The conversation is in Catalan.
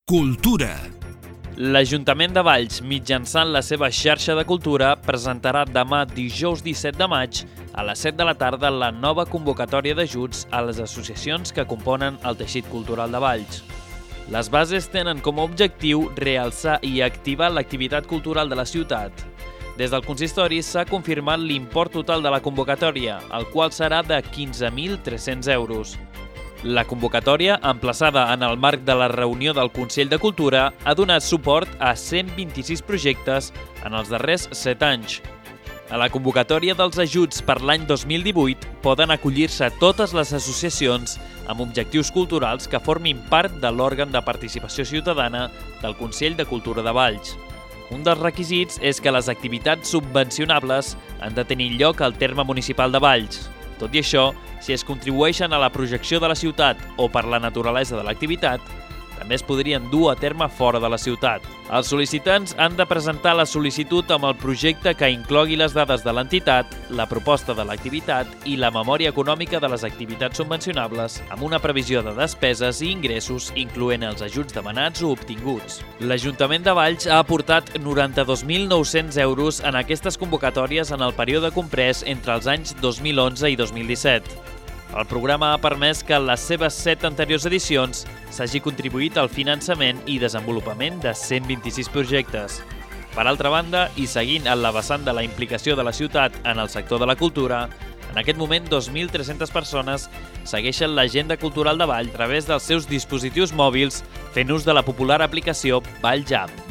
Cultura. L'Ajuntament de Valls, mitjançant la seva xarxa de cultura, presentarà demà dijous 17 de maig a les 7 de la tarda la nova convocatòria d'ajuts a les associacions que componen el teixit cultural de Valls. Les bases tenen com a objectiu realçar i activar l'activitat cultural de la ciutat. Des del consistori s'ha confirmat l'import total de la convocatòria, el qual serà de 15.300 euros. La convocatòria, emplaçada en el marc de la reunió del Consell de Cultura, ha donat suport a 126 projectes en els darrers 7 anys. A la convocatòria dels ajuts per l'any 2018 poden acollir-se totes les associacions amb objectius culturals que formin part de l'òrgan de participació ciutadana del Consell de Cultura de Valls. Un dels requisits és que les activitats subvencionables han de tenir lloc al terme municipal de Valls. Tot i això, si es contribueixen a la projecció de la ciutat o per la naturalesa de l'activitat, també es podrien dur a terme fora de la ciutat. Els sol·licitants han de presentar la sol·licitud amb el projecte que inclogui les dades de l'entitat, la proposta de l'activitat i la memòria econòmica de les activitats subvencionables, amb una previsió de despeses i ingressos, incloent els ajuts demanats o obtinguts. L'Ajuntament de Valls ha aportat 92.900 euros en aquestes convocatòries en el període comprès entre els anys 2011 i 2017. El programa ha permès que en les seves 7 anteriors edicions s'hagi contribuït al finançament i desenvolupament de 126 projectes. Per altra banda, i seguint en la vessant de la implicació de la ciutat en el sector de la cultura, en aquest moment 2.300 persones segueixen l'agenda cultural de Valls a través dels seus dispositius mòbils fent ús de la popular aplicació Valljam.